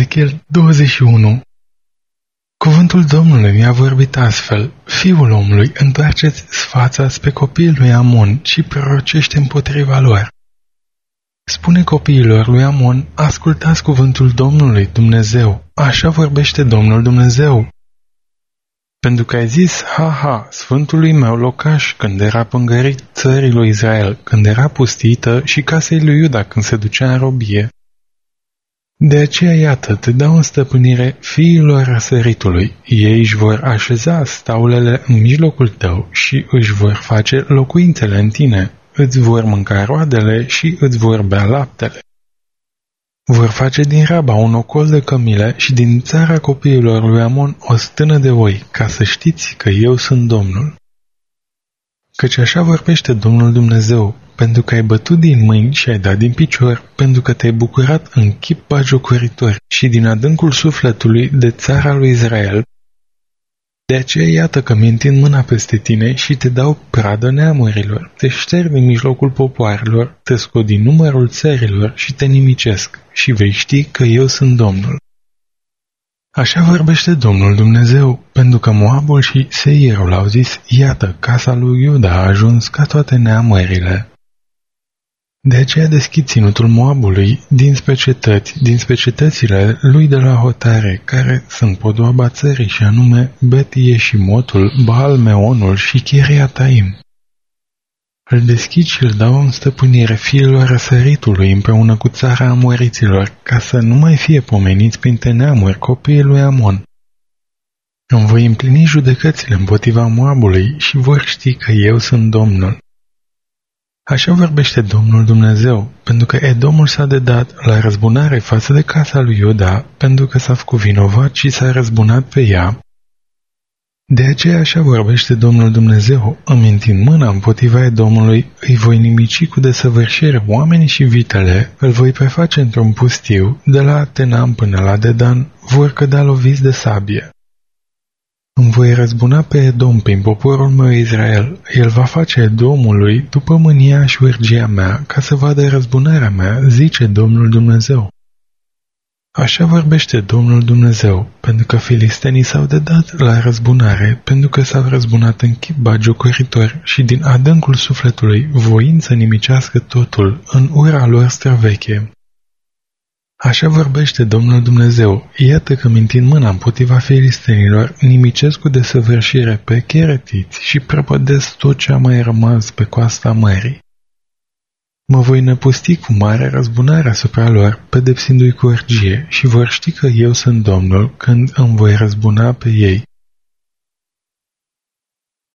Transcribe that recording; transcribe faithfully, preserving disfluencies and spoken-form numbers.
Ezechiel douăzeci și unu. Cuvântul Domnului mi-a vorbit astfel: Fiul omului, întoarceți fața spre copiii lui Amon și prorocește împotriva lor. Spune copiilor lui Amon: ascultați cuvântul Domnului Dumnezeu, așa vorbește Domnul Dumnezeu. Pentru că ai zis, ha, ha, sfântului meu locaș, când era pângărit țării lui Israel, când era pustită, și casei lui Iuda când se ducea în robie. De aceea, iată, te dau în stăpânire fiilor răsăritului. Ei își vor așeza staulele în mijlocul tău și își vor face locuințele în tine. Îți vor mânca roadele și îți vor bea laptele. Vor face din Raba un ocol de cămile și din țara copiilor lui Amon o stână de oi, ca să știți că eu sunt Domnul. Căci așa vorbește Domnul Dumnezeu, pentru că ai bătut din mâini și ai dat din picior, pentru că te-ai bucurat în chip batjocoritor și din adâncul sufletului de țara lui Israel. De aceea iată că mi întind mâna peste tine și te dau pradă neamurilor, te șterg din mijlocul popoarelor, te scot din numărul țărilor și te nimicesc și vei ști că eu sunt Domnul. Așa vorbește Domnul Dumnezeu, pentru că Moabul și Seirul au zis, iată, casa lui Iuda a ajuns ca toate neamările. De aceea deschid ținutul Moabului dinspre cetăți, dinspre cetățile lui de la hotare, care sunt podoaba țării, și anume Bet-Ieșimotul, Baal-Meonul și Chiriataim. Îl deschid și îl dau în stăpânire fiilor răsăritului împreună cu țara amoriților, ca să nu mai fie pomeniți printre neamuri copiii lui Amon. Îmi voi împlini judecățile împotriva Moabului și vor ști că eu sunt Domnul. Așa vorbește Domnul Dumnezeu, pentru că Edomul s-a dedat la răzbunare față de casa lui Iuda, pentru că s-a făcut vinovat și s-a răzbunat pe ea. De aceea așa vorbește Domnul Dumnezeu, îmi întind mâna împotriva Edomului, îi voi nimici cu desăvârșire oamenii și vitele, îl voi preface într-un pustiu, de la Atenam până la Dedan, vor cădea loviți de sabie. Îmi voi răzbuna pe Edom prin poporul meu Israel, el va face Edomului după mânia și urgia mea, ca să vadă răzbunarea mea, zice Domnul Dumnezeu. Așa vorbește Domnul Dumnezeu, pentru că filistenii s-au dedat la răzbunare, pentru că s-au răzbunat în chip batjocoritor și din adâncul sufletului voind să nimicească totul în ura lor străveche. Așa vorbește Domnul Dumnezeu, iată că mi întind mâna împotriva filistenilor, nimicesc cu desăvârșire pe cheretiți și prăpădesc tot ce a mai rămas pe coasta mării. Mă voi năpusti cu mare răzbunare asupra lor, pedepsindu-i cu urgie, și vor ști că eu sunt Domnul când îmi voi răzbuna pe ei.